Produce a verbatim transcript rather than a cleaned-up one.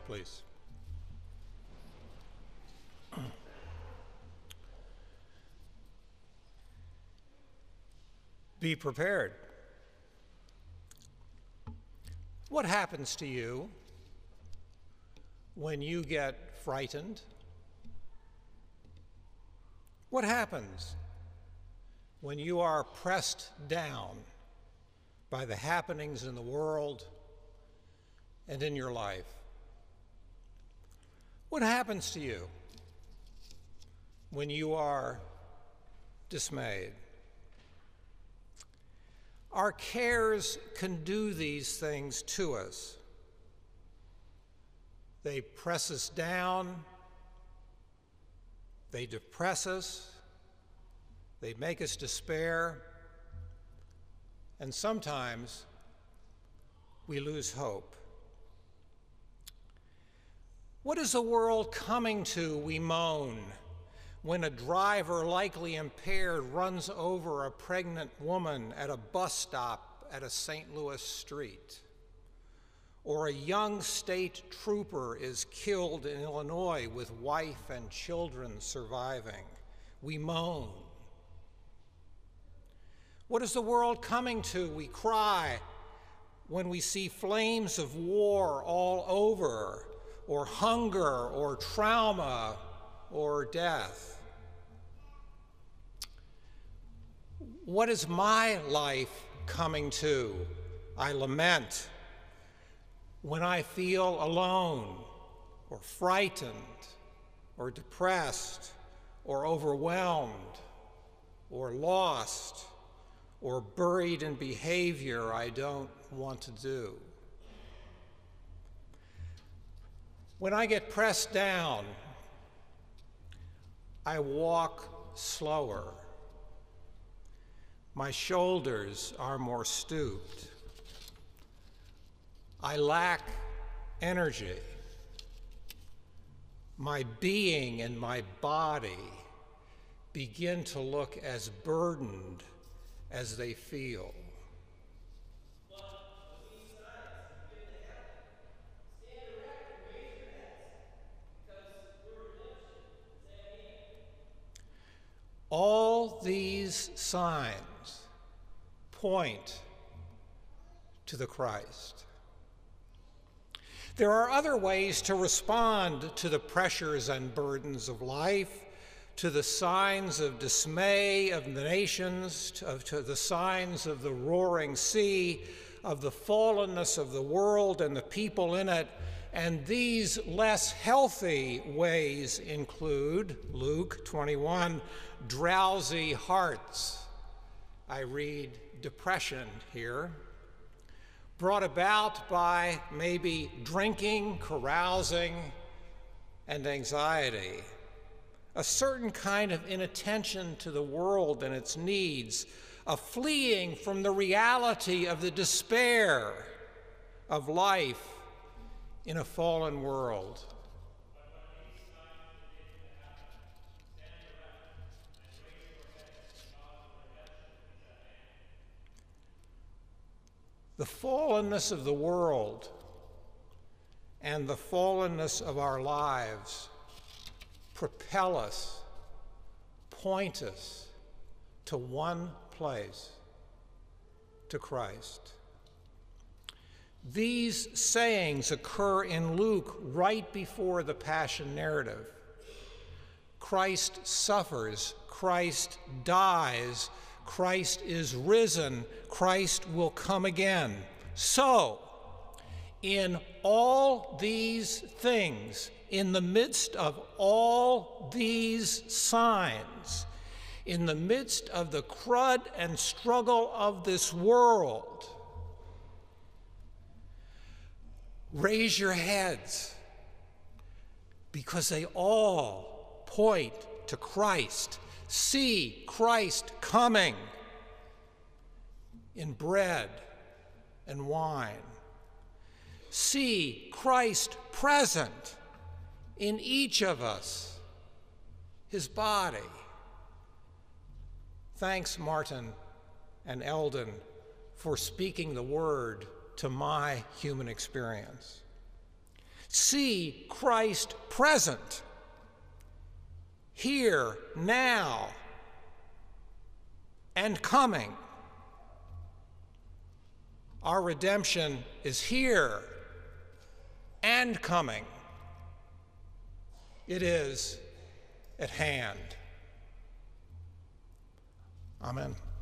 please. Be prepared. What happens to you when you get frightened? What happens when you are pressed down by the happenings in the world and in your life? What happens to you when you are dismayed? Our cares can do these things to us. They press us down, they depress us, they make us despair, and sometimes we lose hope. What is the world coming to, we moan, when a driver, likely impaired, runs over a pregnant woman at a bus stop at a Saint Louis street? Or a young state trooper is killed in Illinois with wife and children surviving? We moan. What is the world coming to, we cry, when we see flames of war all over, or hunger, or trauma, or death? What is my life coming to, I lament, when I feel alone, or frightened, or depressed, or overwhelmed, or lost, or buried in behavior I don't want to do? When I get pressed down, I walk slower. My shoulders are more stooped. I lack energy. My being and my body begin to look as burdened as they feel. All these signs point to the Christ. There are other ways to respond to the pressures and burdens of life, to the signs of dismay of the nations, to, to the signs of the roaring sea, of the fallenness of the world and the people in it. And these less healthy ways include, Luke twenty-one, drowsy hearts. I read depression here, brought about by maybe drinking, carousing, and anxiety. A certain kind of inattention to the world and its needs, a fleeing from the reality of the despair of life in a fallen world. The fallenness of the world and the fallenness of our lives propel us, point us to one place, to Christ. These sayings occur in Luke right before the Passion narrative. Christ suffers, Christ dies, Christ is risen, Christ will come again. So, in all these things, in the midst of all these signs, in the midst of the crud and struggle of this world, raise your heads, because they all point to Christ. See Christ coming in bread and wine. See Christ present in each of us, his body. Thanks, Martin and Eldon, for speaking the word to my human experience. See Christ present, here, now, and coming. Our redemption is here and coming. It is at hand. Amen.